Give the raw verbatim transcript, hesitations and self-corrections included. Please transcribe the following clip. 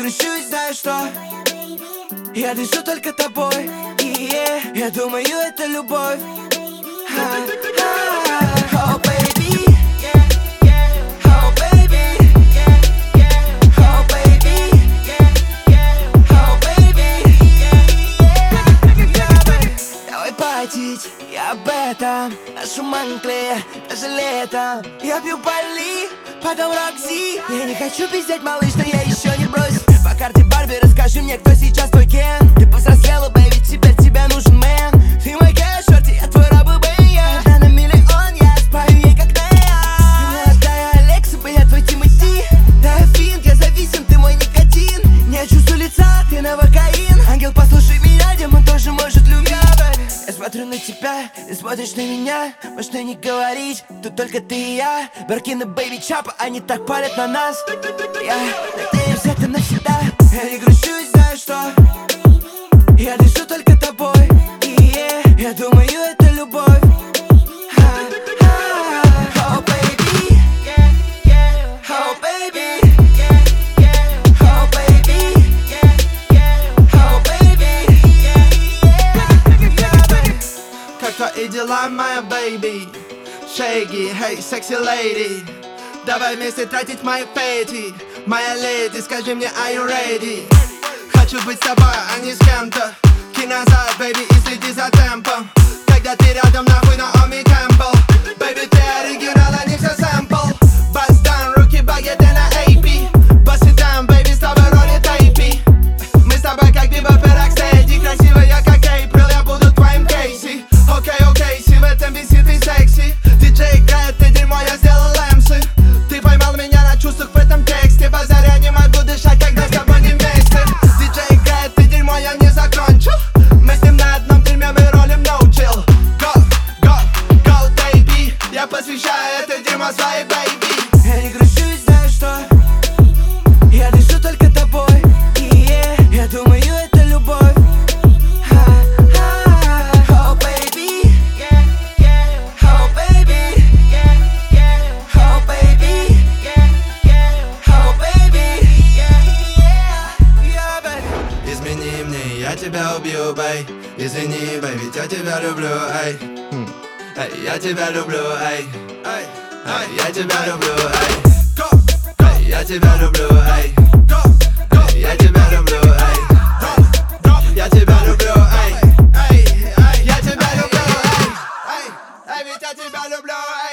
грущу и знаю, что я дышу только тобой. И yeah, я думаю, это любовь. Oh baby, oh baby, oh baby, oh baby. Давай потить, я об этом. Нашу манкле, даже летом. Я пью Бали, потом Рокси. Я не хочу пиздеть, малыш, но я еще не бросил. По карте Барби расскажи мне, кто сейчас твой Кен. Ты повзрослела, бэйби, теперь тебе нужен мэн. Ты мой кэш, шорти, я твой раб и бэйя. Она на миллион, я спаю ей как Нея. Ты молодая Алекса, я твой Тимати. Да, Финк, я зависим, ты мой никотин. Не чувствую лица, ты навокаин. Ангел, послушай меня, демон тоже может любить. Я смотрю на тебя, ты смотришь на меня. Можно не говорить, тут только ты и я. Баркина, бэйби, чапа, они так палят на нас. Я надеюсь, это навсегда. Я не грущу и знаю, что я дышу только тобой. И yeah, я думаю, это любовь. Oh baby, oh baby, oh baby, oh baby. Как твои дела, моя бэйби? Шейги, hey, секси леди. Давай вместе тратить мои фейти. Моя леди, скажи мне, are you ready? Хочу быть с тобой, а не с кем-то. Кинь назад, бэйби, и следи за темпом. Когда ты рядом, нахуй на Оми Кэмпбелл. Бэйби, ты оригинал, а не все сэмпл. Bust down, руки багеты на эй пи. Bust it down, бэйби, с тобой роли тейпи. Мы с тобой как Бибоп и Рокстеди. Красивая, как Эйприл, я буду твоим Кейси. Окей, окей, си в этом бисе ты секси. Диджей играет, ты дерьмо, я сделал эмсы. Ты поймал меня на чувствах в этом тексте. Базаря не могу дышать, когда с тобой не вместе. Диджей играет, ты дерьмо, я не закончил. Мы с ним на одном фильме, мы ролим no chill. Go, go, go, baby. Я посвящаю это дерьмо своей бэйби. Я не грущу и знаю, что я дышу только тобой. И yeah, я думаю, это любовь. Oh baby, oh baby, oh baby, oh baby. Yeah, baby. Измени мне, я тебя убью, бэй. Извини, бэй, ведь я тебя люблю, эй. Эй, я тебя люблю, эй. Эй, эй, я тебя люблю, эй. Эй, я тебя люблю, эй. Эй, я тебя люблю, эй. Я тебя люблю, эй. Эй, эй, я тебя люблю, эй. Эй, эй, ведь я тебя люблю, эй.